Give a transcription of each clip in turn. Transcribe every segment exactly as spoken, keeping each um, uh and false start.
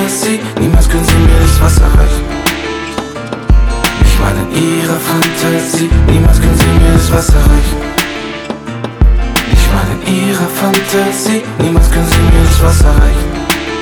Fantasie, niemals können sie mir das Wasser reichen. Nicht mal in ihrer Fantasie, niemals können sie mir das Wasser reichen. Nicht mal in ihrer Fantasie, niemals können sie mir das Wasser reichen.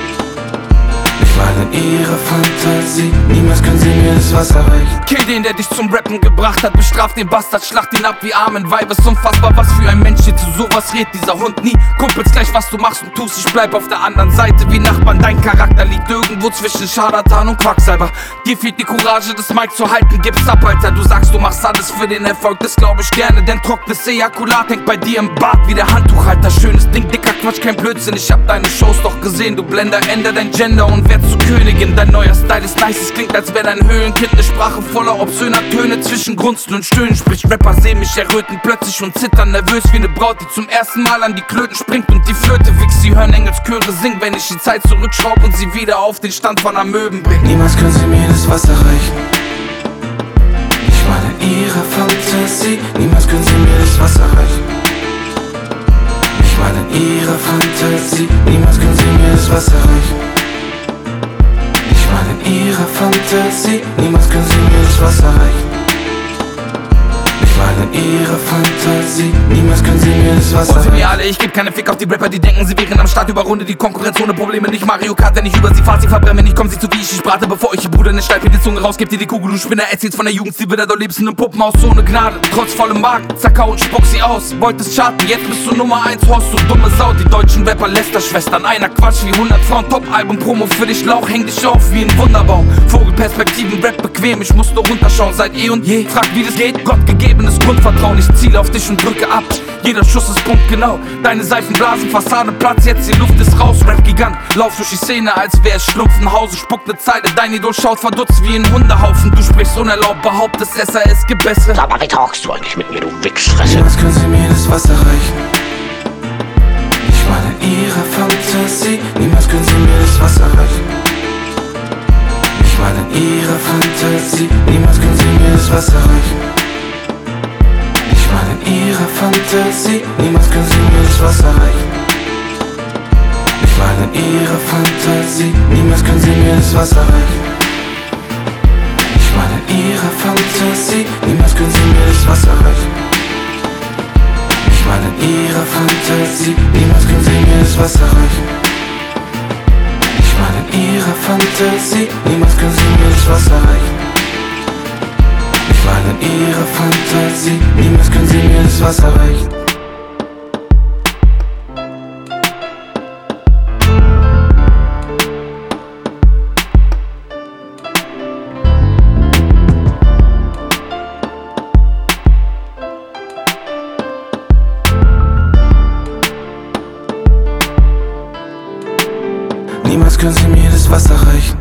Nicht mal in ihrer Fantasie, niemals können sie mir das Wasser reichen. Kill den, der dich zum Rappen gebracht hat, bestraf den Bastard, schlacht ihn ab wie armen Weib. Ist unfassbar, was für ein Mensch dir zu sowas rät, dieser Hund nie. Kumpels gleich, was du machst und tust, ich bleib auf der anderen Seite wie Nachbarn. Dein Charakter liegt irgendwo zwischen Scharlatan und Quacksalber. Dir fehlt die Courage, das Mic zu halten, gib's ab, Alter. Du sagst, du machst alles für den Erfolg, das glaub ich gerne, denn trockenes Ejakulat hängt bei dir im Bad wie der Handtuchhalter. Schönes Ding, dicker Quatsch, kein Blödsinn, ich hab deine Shows doch gesehen. Du Blender, änder dein Gender und werd zu Königin. Dein neuer Style ist nice, es klingt, als wär dein Höhlenkind ne Sprache voller obszöner Töne zwischen Grunzen und Stöhnen. Sprich, Rapper sehen mich erröten plötzlich und zittern nervös wie ne Braut, die zum ersten Mal an die Klöten springt und die Flöte wächst. Sie hören Engelschöre singen, wenn ich die Zeit zurückschraub und sie wieder auf den Stand von Amöben bringt. Niemals können sie mir das Wasser reichen. Nicht mal in ihrer Fantasie, niemals können sie mir das Wasser reichen. Nicht mal in ihrer Fantasie, niemals können sie mir das Wasser reichen. Nicht mal in ihrer Fantasie, niemals können sie mir das Wasser reichen. Nicht mal in ihrer Fantasie, niemals können sie mir das Wasser reichen. Und für mir alle, ich geb keine Fick auf die Rapper, die denken, sie wären am Start. Überrunde die Konkurrenz ohne Probleme, nicht Mario Kart. Wenn ich über sie fahr, sie verbrennen, ich komm sie zu wie ich, ich brate. Bevor ich ihr Bruder ne Steif in die Zunge rausgebt, dir die Kugel, du Spinner. Erzählst von der Jugend, sie wieder, du lebst in nem Puppenhaus ohne Gnade. Trotz vollem Magen, zerkau und spuck sie aus. Wolltest charten, jetzt bist du Nummer eins, Horst, du dumme Sau. Die deutschen Rapper, Lästerschwestern, einer Quatsch wie hundert Frauen. Top-Album, Promo für dich, Lauch, häng dich auf wie ein Wunderbaum. Vogelperspektiven, Rap bequem, ich muss nur runterschauen seit eh und je. Frag wie das geht, gottgegebenes Grundvertrauen. Ich ziele auf dich und drücke ab, jeder Schuss ist punktgenau. Deine Seifenblasen, Fassade, Platz, jetzt die Luft ist raus. Rap-Gigant, lauf durch die Szene, als wär es Schlumpfenhausen. Spuckt ne Zeile, dein Idol schaut verdutzt wie ein Hundehaufen. Du sprichst unerlaubt, behauptest es, es gibt bessere. Sag mal, wie talkst du eigentlich mit mir, du Wichsfresse? Niemals können sie mir das Wasser reichen. Nicht mal in ihrer Fantasie, niemals können sie mir das Wasser reichen. Nicht mal in ihrer Fantasie, niemals können sie mir das Wasser reichen. Nicht mal in ihrer Fantasie, niemals können sie mir das Wasser reichen. Nicht mal in ihrer Fantasie, niemals können sie mir das Wasser reichen. Nicht mal in ihrer Fantasie, niemals können sie mir das Wasser reichen. Nicht mal in ihrer Fantasie, niemals können sie mir das Wasser reichen. Nicht mal in ihrer Fantasie, niemals können sie mir das Wasser reichen. Nicht mal in ihrer Fantasie, niemals können sie mir das Wasser reichen. Niemals können sie mir das Wasser reichen.